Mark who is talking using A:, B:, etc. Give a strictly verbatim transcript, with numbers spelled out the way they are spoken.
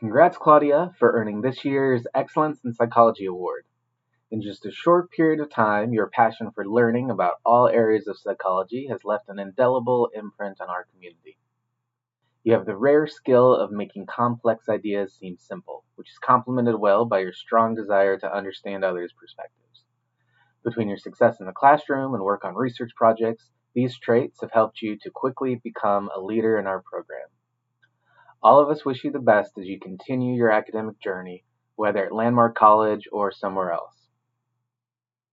A: Congrats, Claudia, for earning this year's Excellence in Psychology Award. In just a short period of time, your passion for learning about all areas of psychology has left an indelible imprint on our community. You have the rare skill of making complex ideas seem simple, which is complemented well by your strong desire to understand others' perspectives. Between your success in the classroom and work on research projects, these traits have helped you to quickly become a leader in our program. All of us wish you the best as you continue your academic journey, whether at Landmark College or somewhere else.